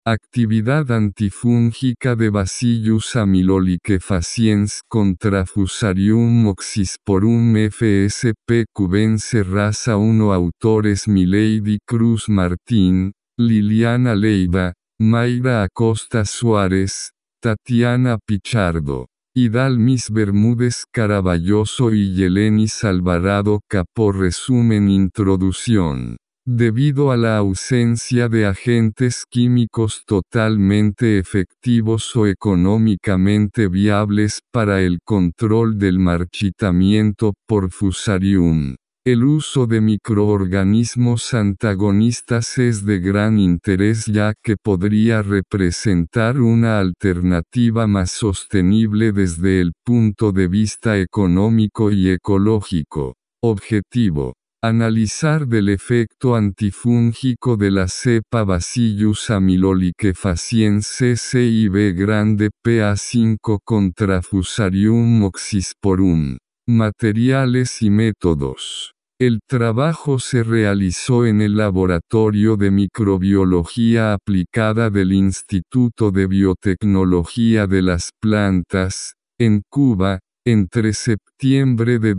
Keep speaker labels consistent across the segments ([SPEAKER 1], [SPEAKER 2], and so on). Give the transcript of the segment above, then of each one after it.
[SPEAKER 1] Actividad antifúngica de Bacillus amyloliquefaciens contra Fusarium oxysporum FSP cubense raza 1. Autores Milady Cruz Martín, Liliana Leiva, Mayra Acosta Suárez, Tatiana Pichardo, Idalmis Bermúdez Caraballoso y Yelenis Alvarado Capó. Resumen. Introducción. Debido a la ausencia de agentes químicos totalmente efectivos o económicamente viables para el control del marchitamiento por Fusarium, el uso de microorganismos antagonistas es de gran interés, ya que podría representar una alternativa más sostenible desde el punto de vista económico y ecológico. Objetivo: analizar del efecto antifúngico de la cepa Bacillus amyloliquefaciens CCIB grande PA5 contra Fusarium oxysporum. Materiales y métodos. El trabajo se realizó en el Laboratorio de Microbiología Aplicada del Instituto de Biotecnología de las Plantas, en Cuba, entre septiembre de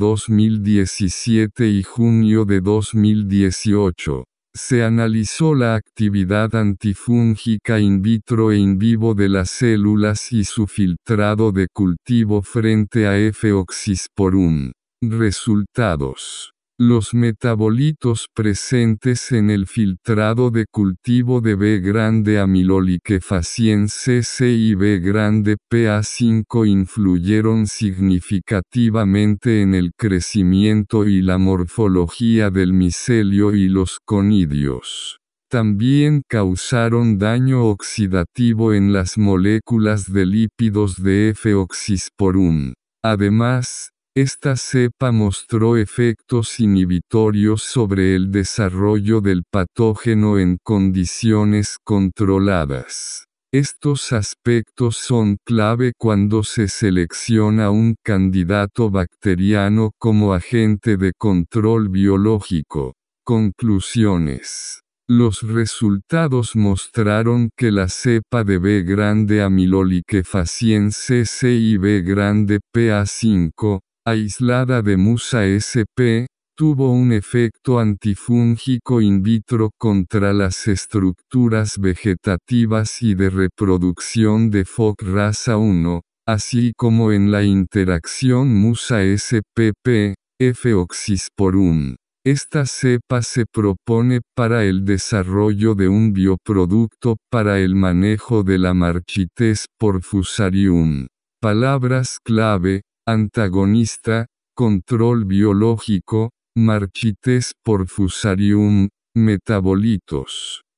[SPEAKER 1] 2017 y junio de 2018. Se analizó la actividad antifúngica in vitro e in vivo de las células y su filtrado de cultivo frente a F. oxysporum. Resultados. Los metabolitos presentes en el filtrado de cultivo de B. grande amyloliquefaciens CC y B. grande PA5 influyeron significativamente en el crecimiento y la morfología del micelio y los conidios. También causaron daño oxidativo en las moléculas de lípidos de F. oxysporum. Además, esta cepa mostró efectos inhibitorios sobre el desarrollo del patógeno en condiciones controladas. Estos aspectos son clave cuando se selecciona un candidato bacteriano como agente de control biológico. Conclusiones. Los resultados mostraron que la cepa de B. grande amyloliquefaciens CC y B. grande PA5, aislada de Musa sp, tuvo un efecto antifúngico in vitro contra las estructuras vegetativas y de reproducción de FOC raza 1, así como en la interacción Musa spp, F. oxysporum. Esta cepa se propone para el desarrollo de un bioproducto para el manejo de la marchitez por Fusarium. Palabras clave: antagonista, control biológico, marchitez por Fusarium, metabolitos.